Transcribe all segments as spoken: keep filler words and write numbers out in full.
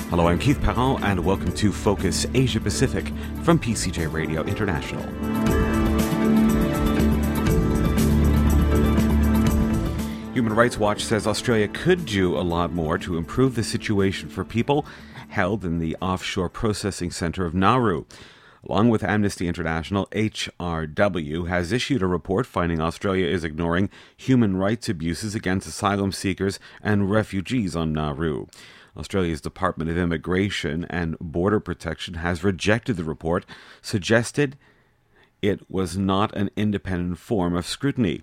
Hello, I'm Keith Parent, and welcome to Focus Asia Pacific from P C J Radio International. Human Rights Watch says Australia could do a lot more to improve the situation for people held in the offshore processing centre of Nauru. Along with Amnesty International, H R W has issued a report finding Australia is ignoring human rights abuses against asylum seekers and refugees on Nauru. Australia's Department of Immigration and Border Protection has rejected the report, suggested it was not an independent form of scrutiny.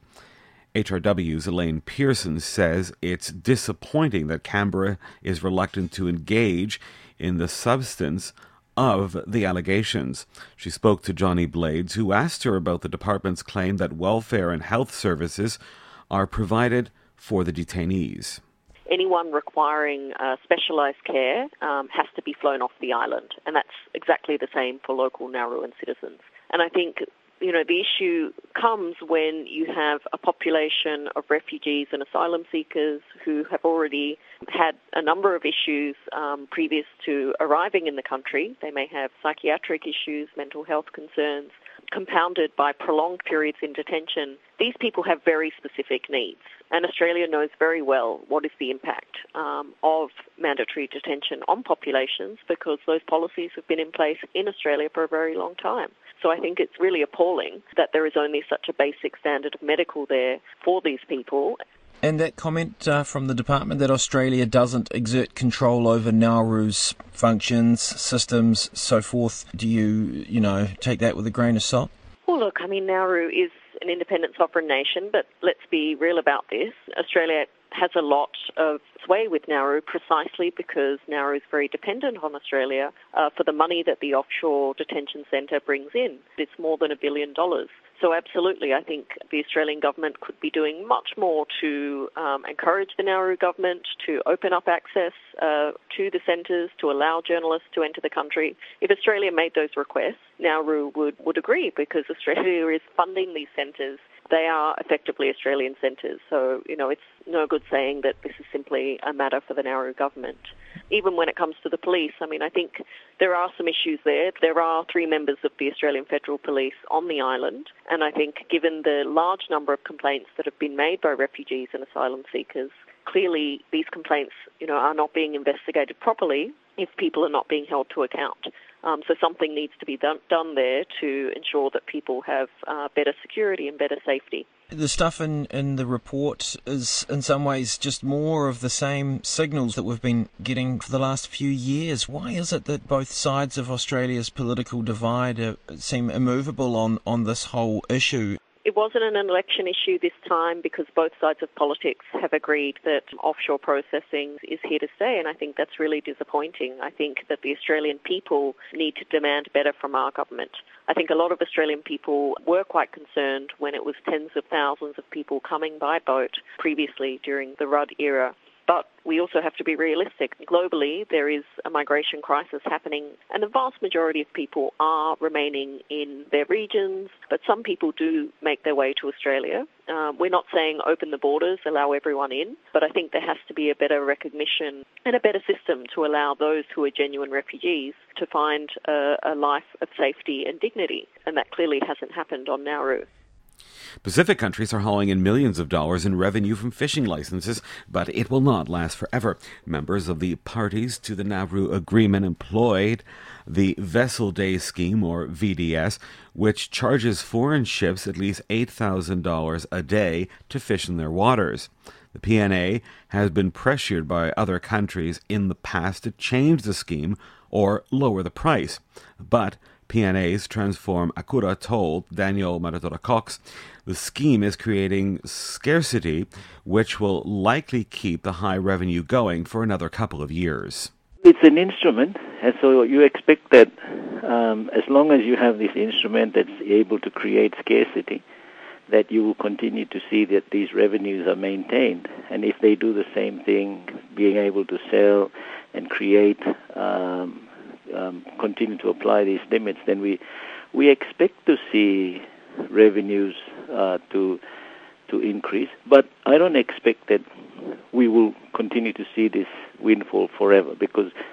H R W's Elaine Pearson says it's disappointing that Canberra is reluctant to engage in the substance of the allegations. She spoke to Johnny Blades, who asked her about the department's claim that welfare and health services are provided for the detainees. Anyone requiring uh, specialised care um, has to be flown off the island, and that's exactly the same for local Nauruan citizens. And I think, you know, the issue comes when you have a population of refugees and asylum seekers who have already had a number of issues um, previous to arriving in the country. They may have psychiatric issues, mental health concerns, compounded by prolonged periods in detention. These people have very specific needs, and Australia knows very well what is the impact um, of mandatory detention on populations, because those policies have been in place in Australia for a very long time. So I think it's really appalling that there is only such a basic standard of medical there for these people. And that comment uh, from the department that Australia doesn't exert control over Nauru's functions, systems, so forth, do you, you know, take that with a grain of salt? Well, look, I mean, Nauru is an independent sovereign nation, but let's be real about this. Australia has a lot of sway with Nauru precisely because Nauru is very dependent on Australia uh, for the money that the offshore detention centre brings in. It's more than a billion dollars. So absolutely, I think the Australian government could be doing much more to um, encourage the Nauru government to open up access uh, to the centres, to allow journalists to enter the country. If Australia made those requests, Nauru would, would agree, because Australia is funding these centres. They are effectively Australian centres. So, you know, it's no good saying that this is simply a matter for the Nauru government. Even when it comes to the police, I mean, I think there are some issues there. There are three members of the Australian Federal Police on the island, and I think given the large number of complaints that have been made by refugees and asylum seekers, clearly these complaints, you know, are not being investigated properly if people are not being held to account. Um, so something needs to be done, done there to ensure that people have uh, better security and better safety. The stuff in, in the report is in some ways just more of the same signals that we've been getting for the last few years. Why is it that both sides of Australia's political divide uh, seem immovable on, on this whole issue? It wasn't an election issue this time because both sides of politics have agreed that offshore processing is here to stay, and I think that's really disappointing. I think that the Australian people need to demand better from our government. I think a lot of Australian people were quite concerned when it was tens of thousands of people coming by boat previously during the Rudd era. But we also have to be realistic. Globally, there is a migration crisis happening, and the vast majority of people are remaining in their regions, but some people do make their way to Australia. Um, we're not saying open the borders, allow everyone in, but I think there has to be a better recognition and a better system to allow those who are genuine refugees to find a, a life of safety and dignity, and that clearly hasn't happened on Nauru. Pacific countries are hauling in millions of dollars in revenue from fishing licenses, but it will not last forever. Members of the parties to the Nauru Agreement employed the Vessel Day Scheme, or V D S, which charges foreign ships at least eight thousand dollars a day to fish in their waters. The P N A has been pressured by other countries in the past to change the scheme or lower the price, but P N A's Transform Akura told Daniel Maratora Cox the scheme is creating scarcity, which will likely keep the high revenue going for another couple of years. It's an instrument, and so you expect that um, as long as you have this instrument that's able to create scarcity, that you will continue to see that these revenues are maintained. And if they do the same thing, being able to sell and create um, Um, continue to apply these limits, then we we expect to see revenues uh, to to increase. But I don't expect that we will continue to see this windfall forever, because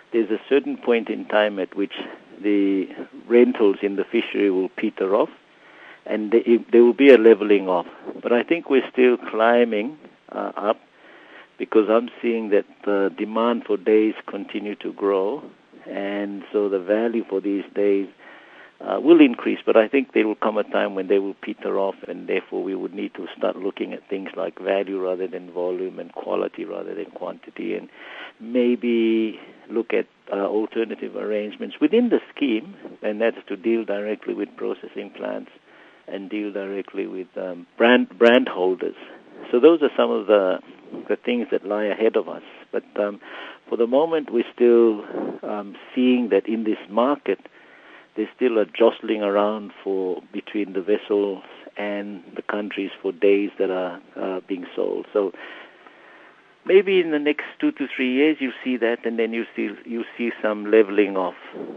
there's a certain point in time at which the rentals in the fishery will peter off, and there will be a leveling off. But I think we're still climbing uh, up, because I'm seeing that the demand for days continue to grow, and so the value for these days uh, will increase. But I think there will come a time when they will peter off, and therefore we would need to start looking at things like value rather than volume, and quality rather than quantity, and maybe look at uh, alternative arrangements within the scheme, and that's to deal directly with processing plants and deal directly with um, brand brand holders. So those are some of the the things that lie ahead of us. But um, for the moment, we're still um, seeing that in this market, there's still a jostling around for between the vessels and the countries for days that are uh, being sold. So maybe in the next two to three years, you see that, and then you see you see some leveling off.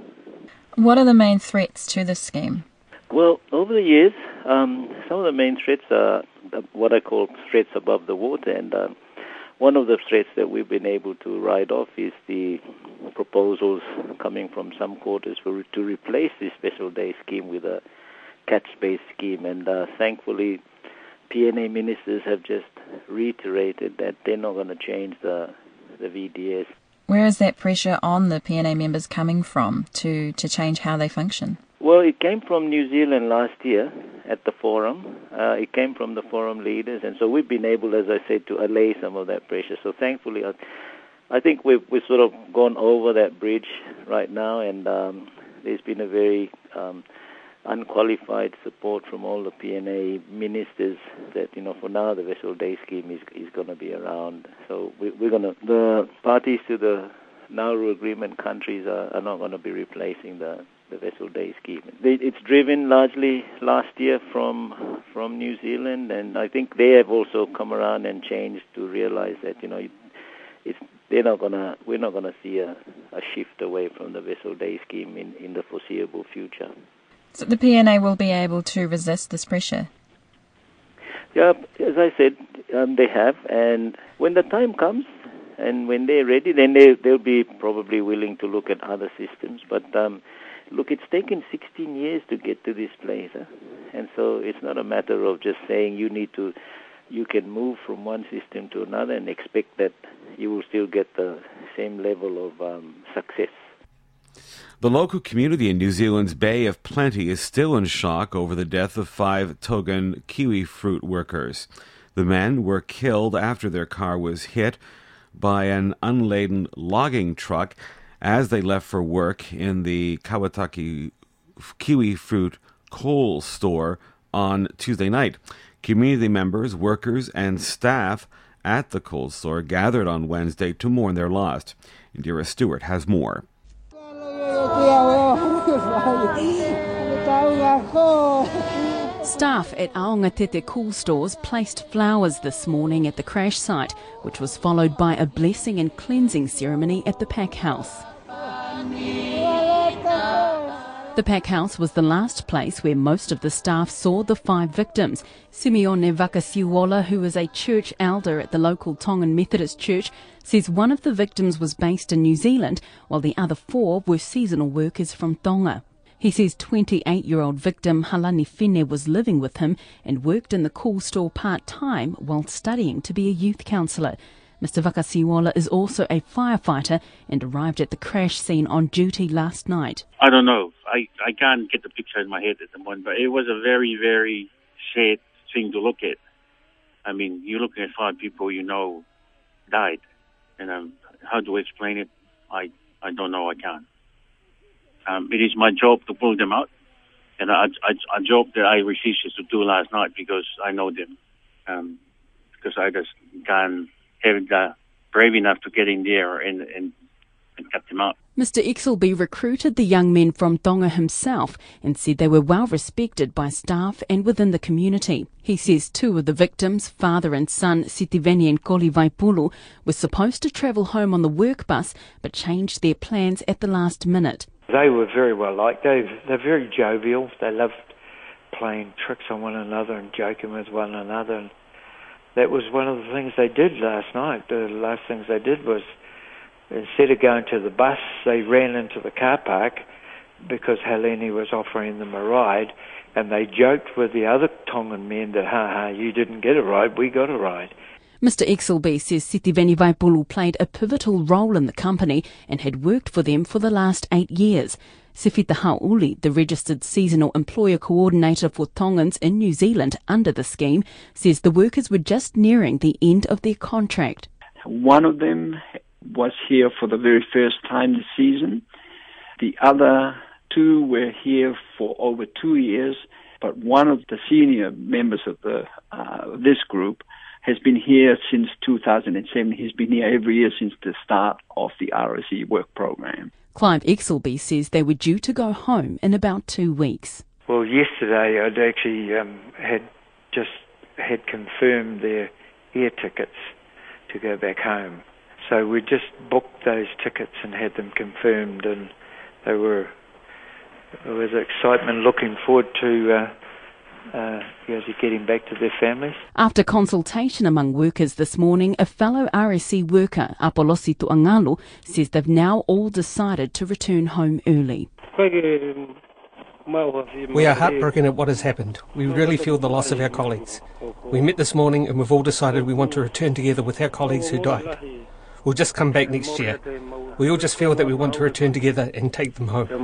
What are the main threats to this scheme? Well, over the years, um, some of the main threats are what I call threats above the water, and uh, one of the threats that we've been able to ride off is the proposals coming from some quarters for, to replace this special day scheme with a catch-based scheme, and uh, thankfully P N A ministers have just reiterated that they're not going to change the, the V D S. Where is that pressure on the P N A members coming from to, to change how they function? Well, it came from New Zealand last year at the forum. Uh, it came from the forum leaders, and so we've been able, as I said, to allay some of that pressure. So thankfully, I, I think we've, we've sort of gone over that bridge right now, and um, there's been a very um, unqualified support from all the P N A ministers that, you know, for now the vessel day scheme is is going to be around. So we, we're going to, the parties to the Nauru Agreement countries are, are not going to be replacing the the vessel day scheme. It's driven largely last year from from New Zealand, and I think they have also come around and changed to realize that, you know, it's they're not gonna we're not gonna see a, a shift away from the vessel day scheme in, in the foreseeable future. So the P N A will be able to resist this pressure? Yeah, as I said, um, they have, and when the time comes and when they're ready, then they they'll be probably willing to look at other systems, but. Um, Look, it's taken sixteen years to get to this place, huh? And so it's not a matter of just saying you need to, you can move from one system to another and expect that you will still get the same level of um, success. The local community in New Zealand's Bay of Plenty is still in shock over the death of five Togan kiwi fruit workers. The men were killed after their car was hit by an unladen logging truck as they left for work in the Kawataki kiwi fruit coal store on Tuesday night. Community members, workers, and staff at the coal store gathered on Wednesday to mourn their loss. Indira Stewart has more. Staff at Aongatete Coal Stores placed flowers this morning at the crash site, which was followed by a blessing and cleansing ceremony at the pack house. The pack house was the last place where most of the staff saw the five victims. Simeone Vakasiwola, who is a church elder at the local Tongan Methodist Church, says one of the victims was based in New Zealand, while the other four were seasonal workers from Tonga. He says twenty-eight-year-old victim Halani Fine was living with him and worked in the coal store part-time while studying to be a youth counsellor. Mister Vakasiwola is also a firefighter and arrived at the crash scene on duty last night. I don't know. I, I can't get the picture in my head at the moment, but it was a very, very sad thing to look at. I mean, you're looking at five people you know died. And um, how do I explain it? I, I don't know. I can't. Um, it is my job to pull them out. And a, a, a job that I refused to do last night because I know them. Um, because I just can't have the brave enough to get in there and, and, and cut them up. Mister Ixelby recruited the young men from Tonga himself and said they were well respected by staff and within the community. He says two of the victims, father and son Sitiveni and Koli Vaipulu, were supposed to travel home on the work bus but changed their plans at the last minute. They were very well liked. They, they're very jovial. They loved playing tricks on one another and joking with one another. And that was one of the things they did last night. The last things they did was instead of going to the bus, they ran into the car park because Helene was offering them a ride, and they joked with the other Tongan men that, ha ha, you didn't get a ride, we got a ride. Mister Exelby says Sitiveni Vaipulu played a pivotal role in the company and had worked for them for the last eight years. Sefita Hauli, the registered seasonal employer coordinator for Tongans in New Zealand under the scheme, says the workers were just nearing the end of their contract. One of them was here for the very first time this season. The other two were here for over two years, but one of the senior members of the uh, this group has been here since two thousand seven. He's been here every year since the start of the R S E work program. Clive Exelby says they were due to go home in about two weeks. Well, yesterday I'd actually um, had just had confirmed their air tickets to go back home. So we just booked those tickets and had them confirmed, and they were, there was excitement looking forward to uh, uh, you know, to getting back to their families. After consultation among workers this morning, a fellow R S E worker, Apolosi Tuangalu, says they've now all decided to return home early. We are heartbroken at what has happened. We really feel the loss of our colleagues. We met this morning and we've all decided we want to return together with our colleagues who died. We'll just come back next year. We all just feel that we want to return together and take them home.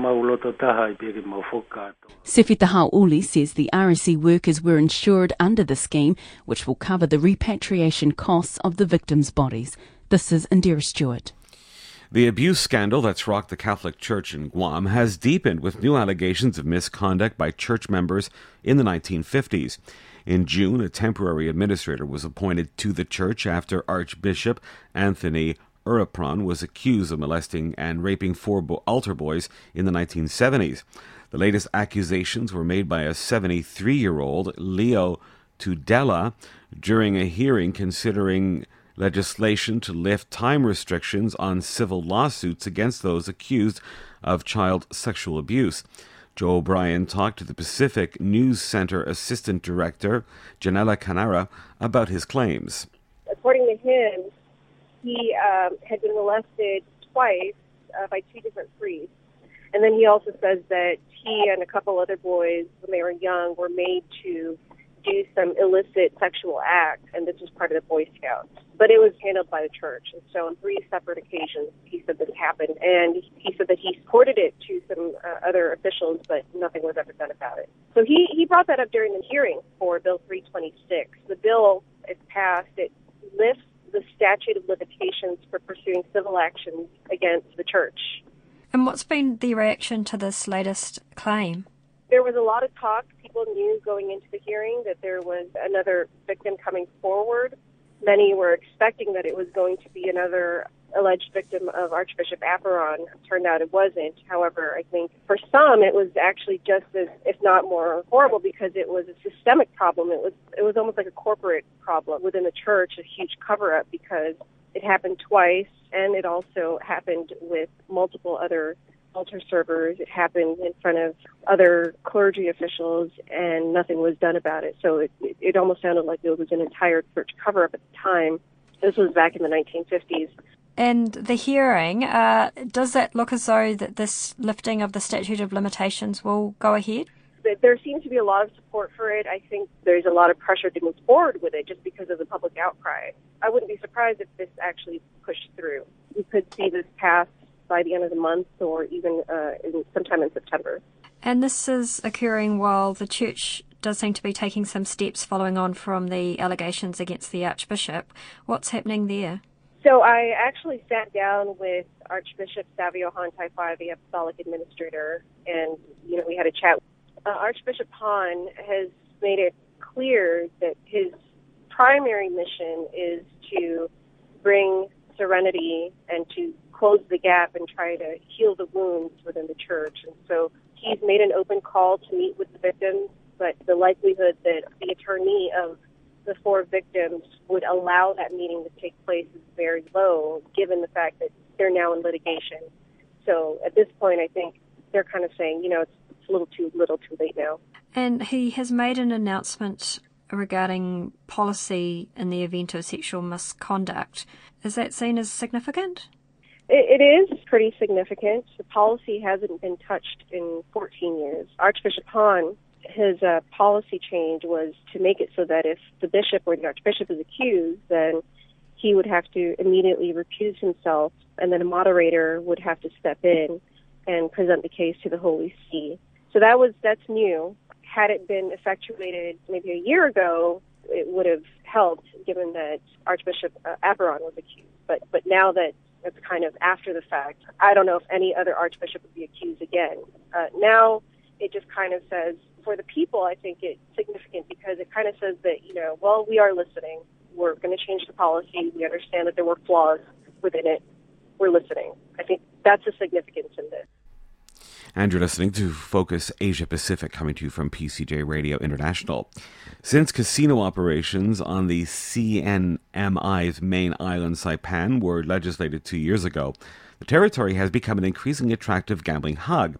Sefita Hauli says the R S E workers were insured under the scheme, which will cover the repatriation costs of the victims' bodies. This is Indira Stewart. The abuse scandal that's rocked the Catholic Church in Guam has deepened with new allegations of misconduct by church members in the nineteen fifties. In June, a temporary administrator was appointed to the church after Archbishop Anthony Urapron was accused of molesting and raping four bo- altar boys in the nineteen seventies. The latest accusations were made by a seventy-three-year-old Leo Tudela during a hearing considering legislation to lift time restrictions on civil lawsuits against those accused of child sexual abuse. Joe O'Brien talked to the Pacific News Center Assistant Director, Janela Canara, about his claims. According to him, he um, had been molested twice uh, by two different priests. And then he also says that he and a couple other boys, when they were young, were made to do some illicit sexual acts, and this was part of the Boy Scouts. But it was handled by the church, and so on three separate occasions he said this happened, and he said that he reported it to some uh, other officials, but nothing was ever done about it. So he, he brought that up during the hearing for Bill three twenty-six. The bill, if passed, it lifts the statute of limitations for pursuing civil actions against the church. And what's been the reaction to this latest claim? There was a lot of talk. People knew going into the hearing that there was another victim coming forward. Many were expecting that it was going to be another alleged victim of Archbishop Aperon. It turned out it wasn't. However, I think for some it was actually just as, if not more horrible, because it was a systemic problem. It was it was almost like a corporate problem within the church, a huge cover-up, because it happened twice, and it also happened with multiple other altar servers. It happened in front of other clergy officials, and nothing was done about it. So it, it, it almost sounded like it was an entire church cover-up at the time. This was back in the nineteen fifties. And the hearing, uh, does that look as though that this lifting of the statute of limitations will go ahead? There seems to be a lot of support for it. I think there's a lot of pressure to move forward with it just because of the public outcry. I wouldn't be surprised if this actually pushed through. We could see this pass by the end of the month, or even uh, in, sometime in September. And this is occurring while the church does seem to be taking some steps following on from the allegations against the Archbishop. What's happening there? So I actually sat down with Archbishop Savio Han Taifai, the Apostolic Administrator, and you know we had a chat. Uh, Archbishop Han has made it clear that his primary mission is to bring serenity and to close the gap and try to heal the wounds within the church. And so he's made an open call to meet with the victims, but the likelihood that the attorney of the four victims would allow that meeting to take place is very low, given the fact that they're now in litigation. So at this point, I think they're kind of saying, you know, it's, it's a little too little too late now. And he has made an announcement regarding policy in the event of sexual misconduct. Is that seen as significant? It, it is pretty significant. The policy hasn't been touched in fourteen years. Archbishop Hahn, his uh, policy change was to make it so that if the bishop or the archbishop is accused, then he would have to immediately recuse himself, and then a moderator would have to step in and present the case to the Holy See. So that was that's new. Had it been effectuated maybe a year ago, it would have helped, given that Archbishop uh, Aberon was accused. But but now that it's kind of after the fact, I don't know if any other archbishop would be accused again. Uh, now it just kind of says, for the people, I think it's significant because it kind of says that, you know, well, we are listening. We're going to change the policy. We understand that there were flaws within it. We're listening. I think that's the significance in this. And you're listening to Focus Asia Pacific, coming to you from P C J Radio International. Since casino operations on the C N M I's main island, Saipan, were legislated two years ago, the territory has become an increasingly attractive gambling hub.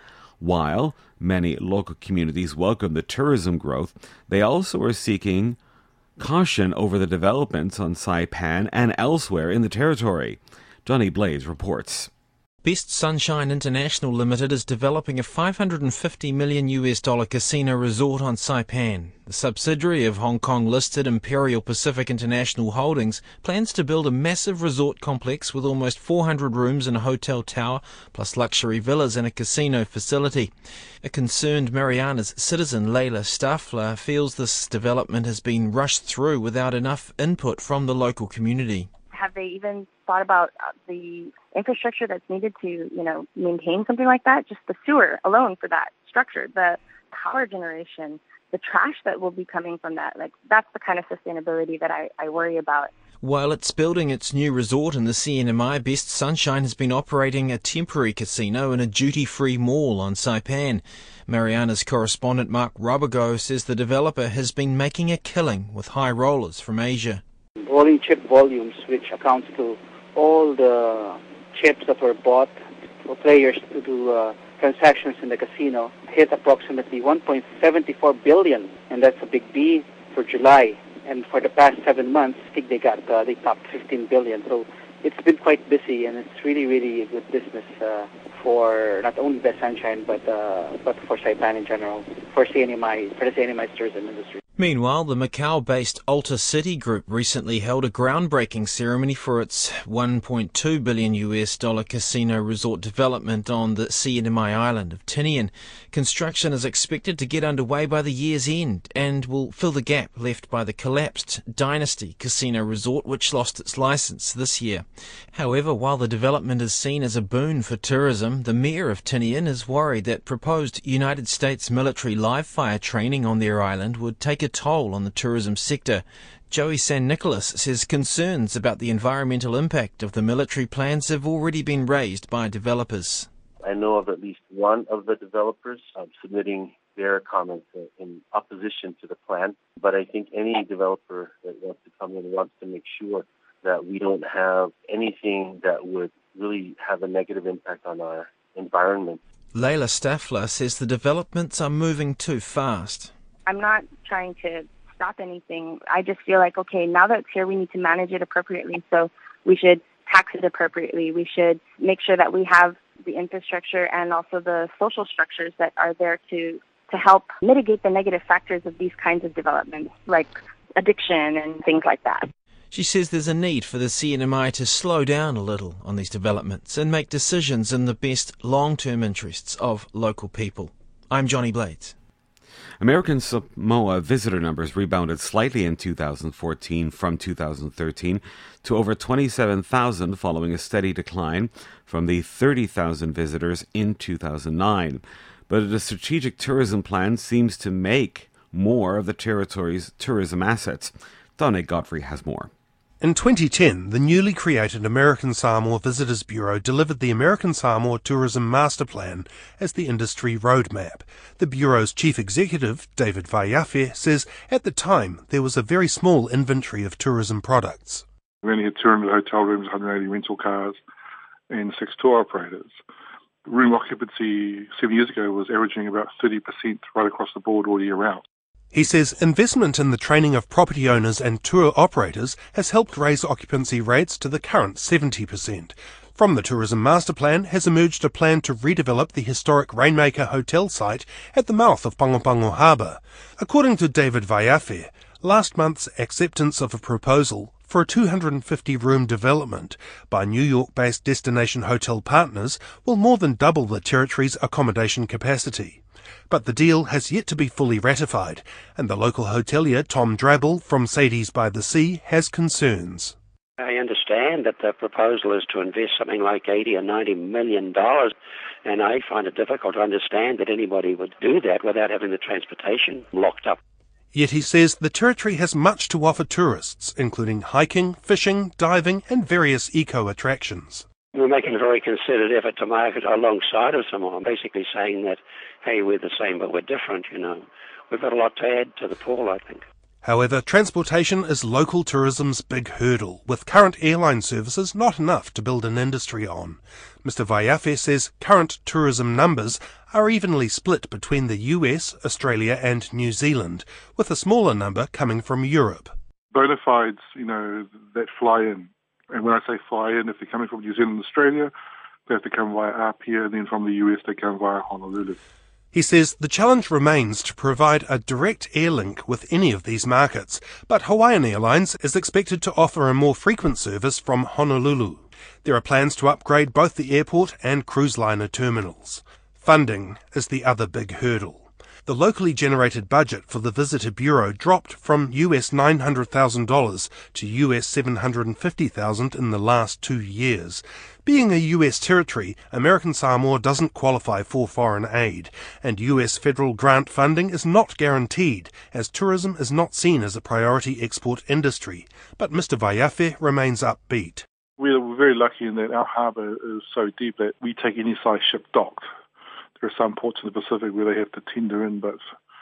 While many local communities welcome the tourism growth, they also are seeking caution over the developments on Saipan and elsewhere in the territory. Johnny Blades reports. Best Sunshine International Limited is developing a five hundred fifty million U S dollar casino resort on Saipan. The subsidiary of Hong Kong-listed Imperial Pacific International Holdings plans to build a massive resort complex with almost four hundred rooms and a hotel tower, plus luxury villas and a casino facility. A concerned Marianas citizen, Layla Staffler, feels this development has been rushed through without enough input from the local community. Have they even thought about the infrastructure that's needed to, you know, maintain something like that? Just the sewer alone for that structure, the power generation, the trash that will be coming from that. Like, that's the kind of sustainability that I, I worry about. While it's building its new resort in the C N M I, Best Sunshine has been operating a temporary casino and a duty-free mall on Saipan. Mariana's correspondent Mark Robigo says the developer has been making a killing with high rollers from Asia. Rolling chip volumes, which accounts to all the chips that were bought for players to do uh, transactions in the casino, hit approximately one point seven four billion, and that's a big B for July. And for the past seven months, I think they got uh, they topped fifteen billion. So it's been quite busy, and it's really, really a good business uh, for not only Best Sunshine, but uh, but for Saipan in general, for C N M I, for the C N M I tourism industry. Meanwhile, the Macau-based Alta City Group recently held a groundbreaking ceremony for its one point two billion U S dollar casino resort development on the C N M I island of Tinian. Construction is expected to get underway by the year's end and will fill the gap left by the collapsed Dynasty Casino Resort, which lost its license this year. However, while the development is seen as a boon for tourism, the mayor of Tinian is worried that proposed United States military live-fire training on their island would take a toll on the tourism sector. Joey San Nicolas says concerns about the environmental impact of the military plans have already been raised by developers. I know of at least one of the developers um, submitting their comments in opposition to the plan, but I think any developer that wants to come in wants to make sure that we don't have anything that would really have a negative impact on our environment. Layla Staffler says the developments are moving too fast. I'm not trying to stop anything. I just feel like, okay, now that it's here, we need to manage it appropriately. So we should tax it appropriately. We should make sure that we have the infrastructure and also the social structures that are there to, to help mitigate the negative factors of these kinds of developments, like addiction and things like that. She says there's a need for the C N M I to slow down a little on these developments and make decisions in the best long-term interests of local people. I'm Johnny Blades. American Samoa visitor numbers rebounded slightly in two thousand fourteen from two thousand thirteen to over twenty-seven thousand, following a steady decline from the thirty thousand visitors in two thousand nine. But a strategic tourism plan seems to make more of the territory's tourism assets. Donnie Godfrey has more. In twenty ten, the newly created American Samoa Visitors Bureau delivered the American Samoa Tourism Master Plan as the industry roadmap. The Bureau's chief executive, David Vaiafe, says at the time there was a very small inventory of tourism products. We only had two hundred hotel rooms, one hundred eighty rental cars, and six tour operators. Room occupancy seven years ago was averaging about thirty percent right across the board all year round. He says investment in the training of property owners and tour operators has helped raise occupancy rates to the current seventy percent. From the Tourism Master Plan has emerged a plan to redevelop the historic Rainmaker Hotel site at the mouth of Pagopago Harbour. According to David Vaiafe, last month's acceptance of a proposal for a two hundred fifty room development by New York-based Destination Hotel Partners will more than double the territory's accommodation capacity. But the deal has yet to be fully ratified, and the local hotelier Tom Drabble from Sadie's by the Sea has concerns. I understand that the proposal is to invest something like eighty or ninety million dollars, and I find it difficult to understand that anybody would do that without having the transportation locked up. Yet he says the territory has much to offer tourists, including hiking, fishing, diving and various eco-attractions. We're making a very considered effort to market alongside of someone, basically saying that, hey, we're the same but we're different, you know. We've got a lot to add to the pool, I think. However, transportation is local tourism's big hurdle, with current airline services not enough to build an industry on. Mister Vaiafe says current tourism numbers are evenly split between the U S, Australia and New Zealand, with a smaller number coming from Europe. Bona fides, you know, that fly in. And when I say fly in, if they're coming from New Zealand and Australia, they have to come via Apia, and then from the U S they come via Honolulu. He says the challenge remains to provide a direct air link with any of these markets, but Hawaiian Airlines is expected to offer a more frequent service from Honolulu. There are plans to upgrade both the airport and cruise liner terminals. Funding is the other big hurdle. The locally generated budget for the Visitor Bureau dropped from U S nine hundred thousand dollars to U S seven hundred fifty thousand dollars in the last two years. Being a U S territory, American Samoa doesn't qualify for foreign aid, and U S federal grant funding is not guaranteed, as tourism is not seen as a priority export industry. But Mister Vaiafe remains upbeat. We're very lucky in that our harbour is so deep that we take any size ship docked. There are some ports in the Pacific where they have to tender in, but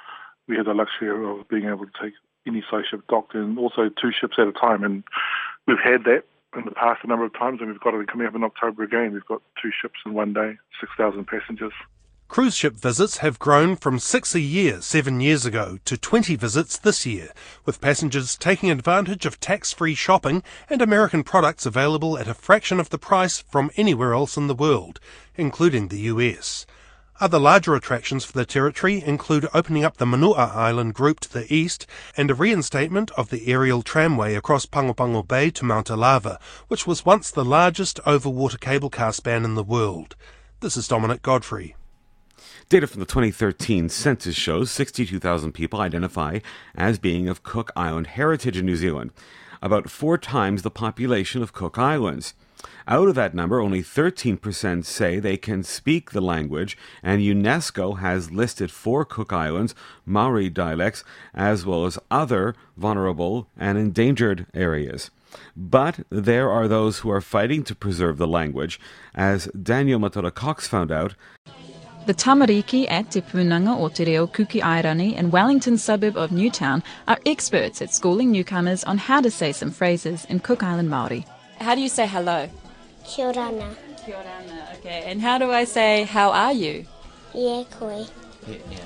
we have the luxury of being able to take any size ship docked in, also two ships at a time. And we've had that in the past a number of times, and we've got it coming up in October again. We've got two ships in one day, six thousand passengers. Cruise ship visits have grown from six a year seven years ago to twenty visits this year, with passengers taking advantage of tax-free shopping and American products available at a fraction of the price from anywhere else in the world, including the U S. Other larger attractions for the territory include opening up the Manua Island group to the east and a reinstatement of the aerial tramway across Pagopago Bay to Mount Alava, which was once the largest overwater cable car span in the world. This is Dominic Godfrey. Data from the twenty thirteen census shows sixty-two thousand people identify as being of Cook Island heritage in New Zealand, about four times the population of Cook Islands. Out of that number, only thirteen percent say they can speak the language, and UNESCO has listed four Cook Islands Maori dialects as well as other vulnerable and endangered areas. But there are those who are fighting to preserve the language, as Daniel Matola Cox found out. The tamariki at Te Punanga o Te Reo Kuki-Airani in Wellington suburb of Newtown are experts at schooling newcomers on how to say some phrases in Cook Island Māori. How do you say hello? Kia orana. Kia orana, okay. And how do I say, how are you? Yeah, koe. Yeah, yeah.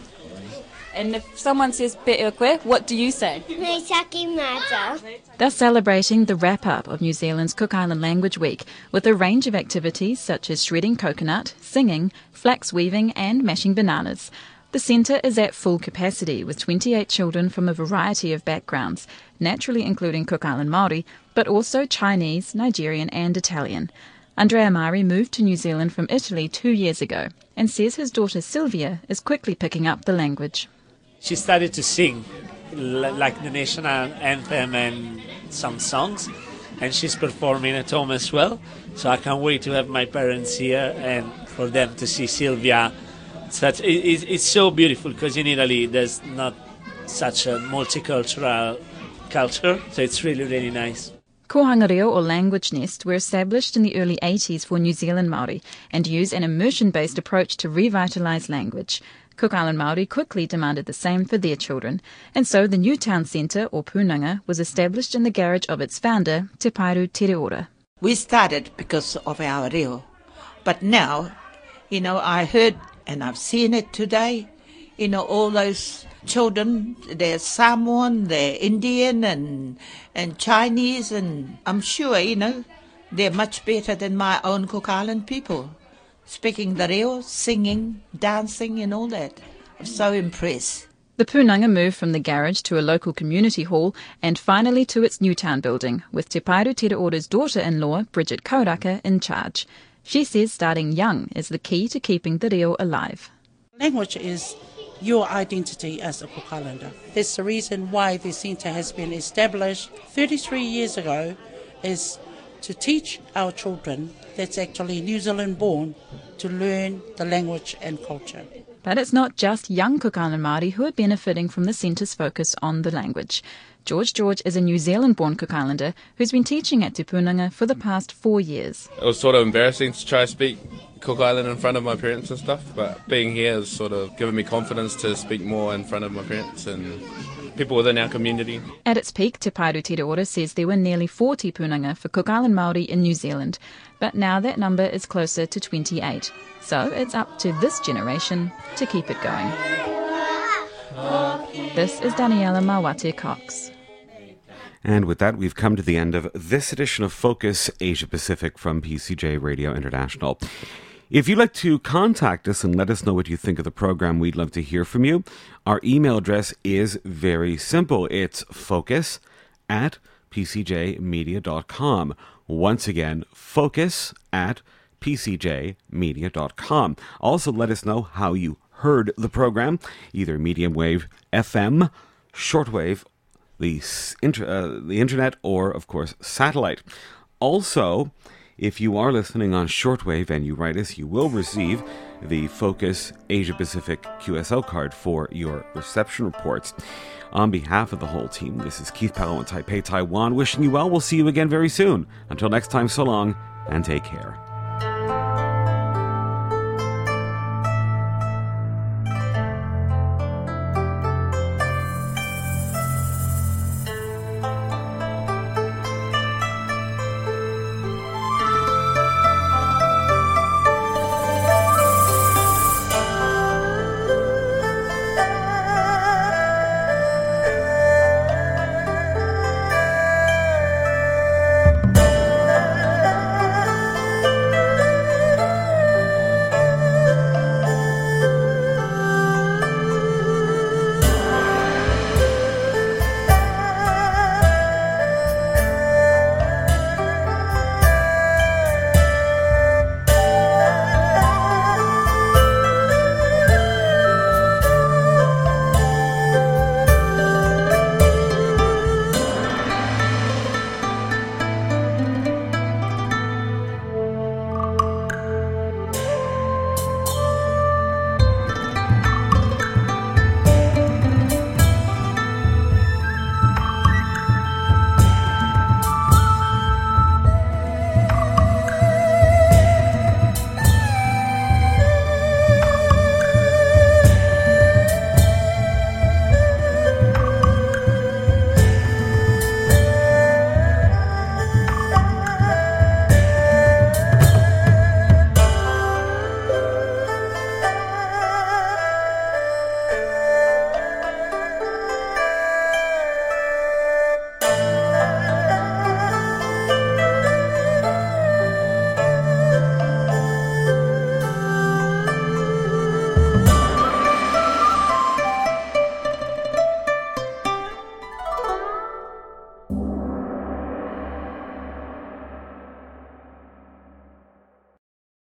And if someone says pe'e koe, what do you say? Me taki mata. They're celebrating the wrap-up of New Zealand's Cook Island Language Week with a range of activities such as shredding coconut, singing, flax weaving and mashing bananas. The centre is at full capacity with twenty-eight children from a variety of backgrounds, naturally including Cook Island Māori, but also Chinese, Nigerian and Italian. Andrea Mari moved to New Zealand from Italy two years ago and says his daughter Sylvia is quickly picking up the language. She started to sing like the national anthem and some songs, and she's performing at home as well. So I can't wait to have my parents here and for them to see Sylvia. Such, it, it's so beautiful because in Italy there's not such a multicultural culture, so it's really, really nice. Kohanga Reo or Language Nest were established in the early eighties for New Zealand Māori and use an immersion-based approach to revitalise language. Cook Island Māori quickly demanded the same for their children, and so the Newtown Centre, or Punanga, was established in the garage of its founder, Te Pairu Tereora. We started because of our reo, but now, you know, I heard and I've seen it today, you know, all those children, they're Samoan, they're Indian and and Chinese, and I'm sure, you know, they're much better than my own Cook Island people. Speaking the reo, singing, dancing and all that. I'm so impressed. The Punanga moved from the garage to a local community hall and finally to its Newtown building, with Te Paeru Te Reora's daughter-in-law, Bridget Kauraka, in charge. She says starting young is the key to keeping the reo alive. Language is your identity as a Cook Islander. That's the reason why the centre has been established thirty-three years ago, is to teach our children that's actually New Zealand born to learn the language and culture. But it's not just young Cook Island Māori who are benefiting from the centre's focus on the language. George George is a New Zealand-born Cook Islander who's been teaching at Te Punanga for the past four years. It was sort of embarrassing to try to speak Cook Island in front of my parents and stuff, but being here has sort of given me confidence to speak more in front of my parents and people within our community. At its peak, Te Paeru Te Reora says there were nearly forty punanga for Cook Island Māori in New Zealand, but now that number is closer to twenty-eight. So it's up to this generation to keep it going. This is Daniela Mawate Cox. And with that, we've come to the end of this edition of Focus Asia Pacific from P C J Radio International. If you'd like to contact us and let us know what you think of the program, we'd love to hear from you. Our email address is very simple. It's focus at p c j media dot com. Once again, focus at p c j media dot com. Also, let us know how you heard the program, either medium wave, F M, shortwave, the, inter- uh, the internet, or, of course, satellite. Also, if you are listening on shortwave and you write us, you will receive the Focus Asia Pacific Q S L card for your reception reports. On behalf of the whole team, this is Keith Powell in Taipei, Taiwan, wishing you well. We'll see you again very soon. Until next time, so long and take care.